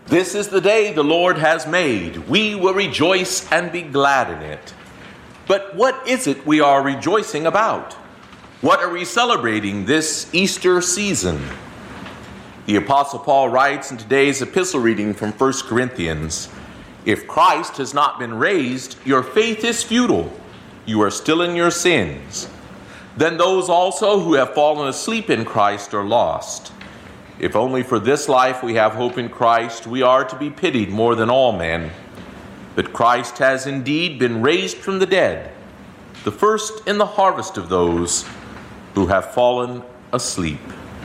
This is the day the Lord has made. We will rejoice and be glad in it. But what is it we are rejoicing about? What are we celebrating this Easter season? The Apostle Paul writes in today's epistle reading from 1 Corinthians, "If Christ has not been raised, your faith is futile. You are still in your sins. Then those also who have fallen asleep in Christ are lost. If only for this life we have hope in Christ, we are to be pitied more than all men. But Christ has indeed been raised from the dead, the first in the harvest of those who have fallen asleep."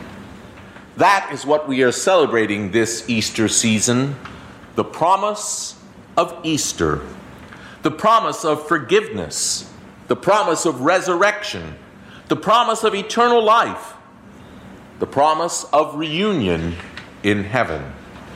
That is what we are celebrating this Easter season, the promise of Easter, the promise of forgiveness, the promise of resurrection, the promise of eternal life, the promise of reunion in heaven.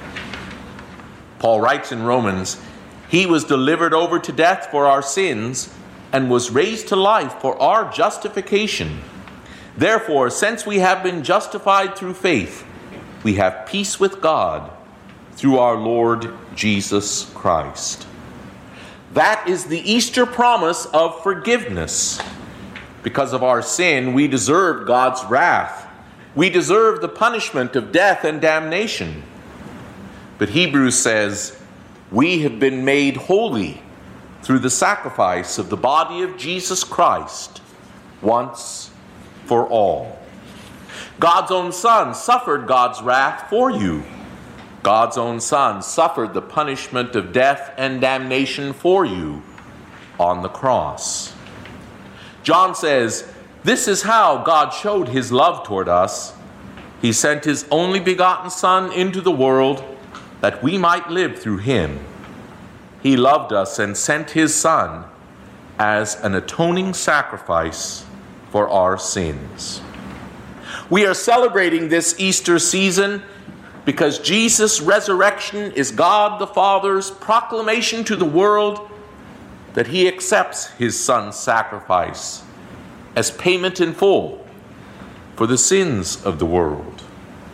Paul writes in Romans, "He was delivered over to death for our sins and was raised to life for our justification. Therefore, since we have been justified through faith, we have peace with God through our Lord Jesus Christ." That is the Easter promise of forgiveness. Because of our sin, we deserve God's wrath. We deserve the punishment of death and damnation. But Hebrews says, we have been made holy through the sacrifice of the body of Jesus Christ once for all. God's own Son suffered God's wrath for you. God's own Son suffered the punishment of death and damnation for you on the cross. John says, "This is how God showed his love toward us. He sent his only begotten Son into the world that we might live through him. He loved us and sent his Son as an atoning sacrifice for our sins." We are celebrating this Easter season because Jesus' resurrection is God the Father's proclamation to the world that he accepts his Son's sacrifice as payment in full for the sins of the world.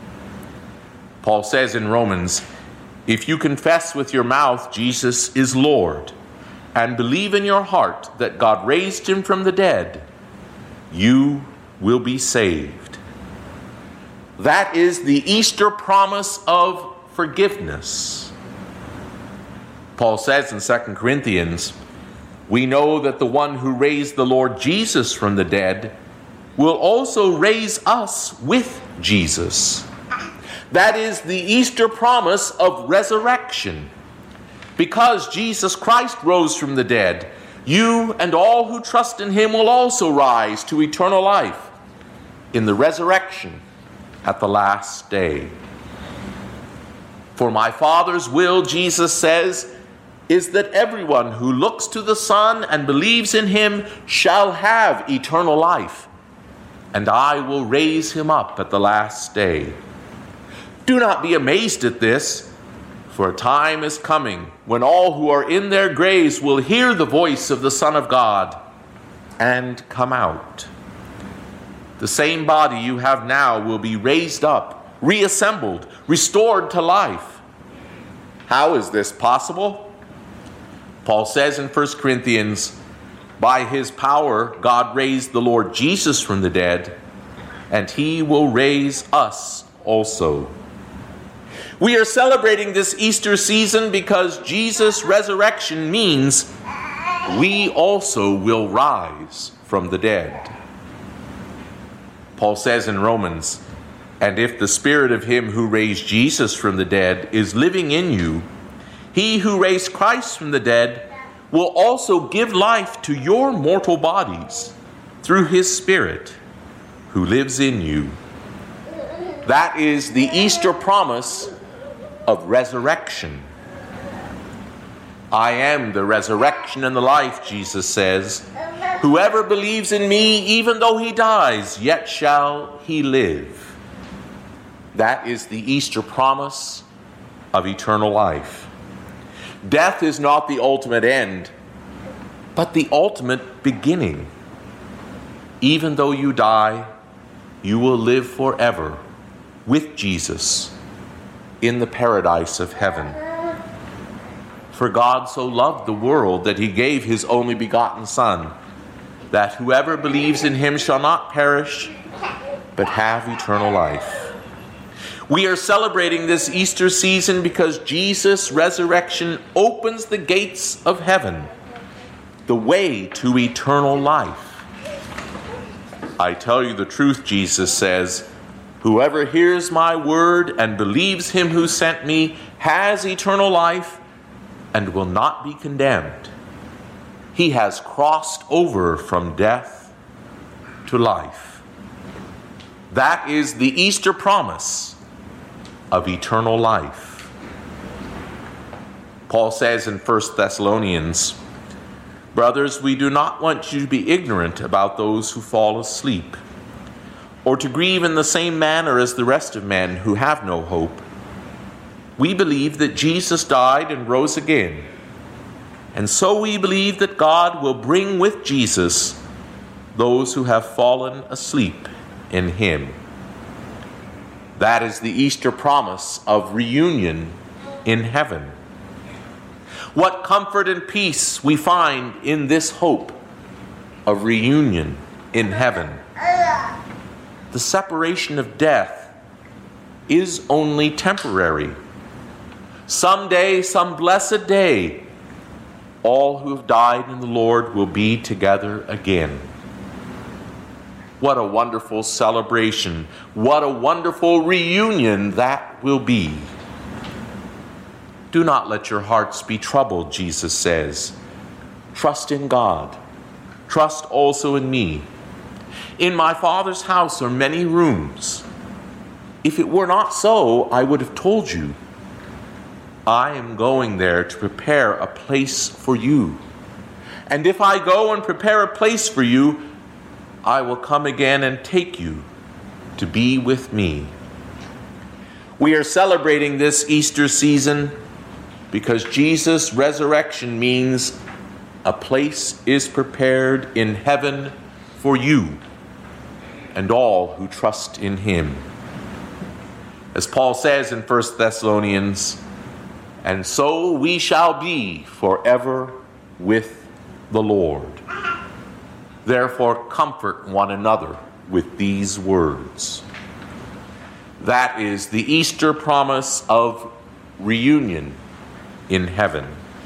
Paul says in Romans, "If you confess with your mouth Jesus is Lord and believe in your heart that God raised him from the dead, you will be saved." That is the Easter promise of forgiveness. Paul says in 2 Corinthians, "We know that the one who raised the Lord Jesus from the dead will also raise us with Jesus." That is the Easter promise of resurrection. Because Jesus Christ rose from the dead, you and all who trust in him will also rise to eternal life in the resurrection at the last day. "For my Father's will," Jesus says, "is that everyone who looks to the Son and believes in him shall have eternal life, and I will raise him up at the last day." Do not be amazed at this, for a time is coming when all who are in their graves will hear the voice of the Son of God and come out. The same body you have now will be raised up, reassembled, restored to life. How is this possible? Paul says in 1 Corinthians, "By his power God raised the Lord Jesus from the dead, and he will raise us also." We are celebrating this Easter season because Jesus' resurrection means we also will rise from the dead. Paul says in Romans, "And if the spirit of him who raised Jesus from the dead is living in you, he who raised Christ from the dead will also give life to your mortal bodies through his Spirit who lives in you." That is the Easter promise of resurrection. "I am the resurrection and the life," Jesus says. "Whoever believes in me, even though he dies, yet shall he live." That is the Easter promise of eternal life. Death is not the ultimate end, but the ultimate beginning. Even though you die, you will live forever with Jesus in the paradise of heaven. For God so loved the world that he gave his only begotten Son, that whoever believes in him shall not perish, but have eternal life. We are celebrating this Easter season because Jesus' resurrection opens the gates of heaven, the way to eternal life. I tell you the truth, Jesus says, whoever hears my word and believes him who sent me has eternal life and will not be condemned. He has crossed over from death to life. That is the Easter promise of eternal life. Paul says in 1 Thessalonians, brothers, we do not want you to be ignorant about those who fall asleep, or to grieve in the same manner as the rest of men who have no hope. We believe that Jesus died and rose again, and so we believe that God will bring with Jesus those who have fallen asleep in him. That is the Easter promise of reunion in heaven. What comfort and peace we find in this hope of reunion in heaven. The separation of death is only temporary. Someday, some blessed day, all who have died in the Lord will be together again. What a wonderful celebration. What a wonderful reunion that will be. Do not let your hearts be troubled, Jesus says. Trust in God. Trust also in me. In my Father's house are many rooms. If it were not so, I would have told you. I am going there to prepare a place for you. And if I go and prepare a place for you, I will come again and take you to be with me. We are celebrating this Easter season because Jesus' resurrection means a place is prepared in heaven for you and all who trust in him. As Paul says in 1 Thessalonians, and so we shall be forever with the Lord. Therefore, comfort one another with these words. That is the Easter promise of reunion in heaven.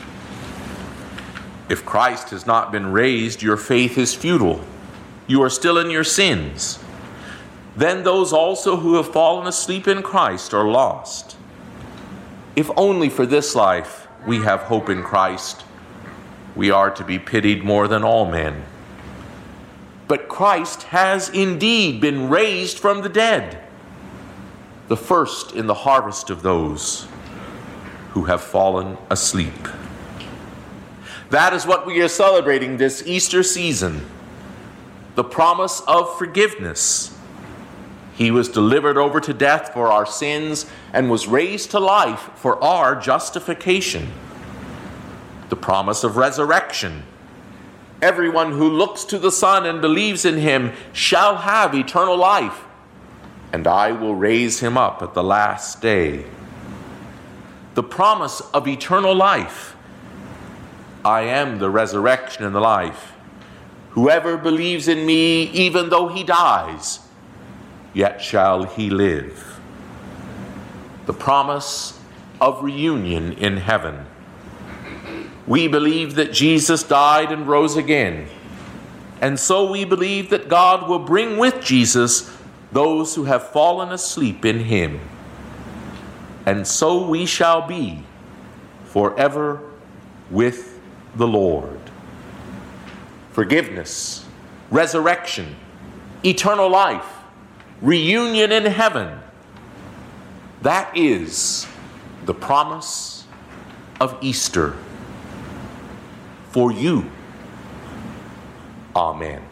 If Christ has not been raised, your faith is futile. You are still in your sins. Then those also who have fallen asleep in Christ are lost. If only for this life we have hope in Christ, we are to be pitied more than all men. But Christ has indeed been raised from the dead, the first in the harvest of those who have fallen asleep. That is what we are celebrating this Easter season, the promise of forgiveness. He was delivered over to death for our sins and was raised to life for our justification. The promise of resurrection. Everyone who looks to the Son and believes in him shall have eternal life, and I will raise him up at the last day. The promise of eternal life. I am the resurrection and the life. Whoever believes in me, even though he dies, yet shall he live. The promise of reunion in heaven. We believe that Jesus died and rose again, and so we believe that God will bring with Jesus those who have fallen asleep in him. And so we shall be forever with the Lord. Forgiveness, resurrection, eternal life, reunion in heaven. That is the promise of Easter for you. Amen.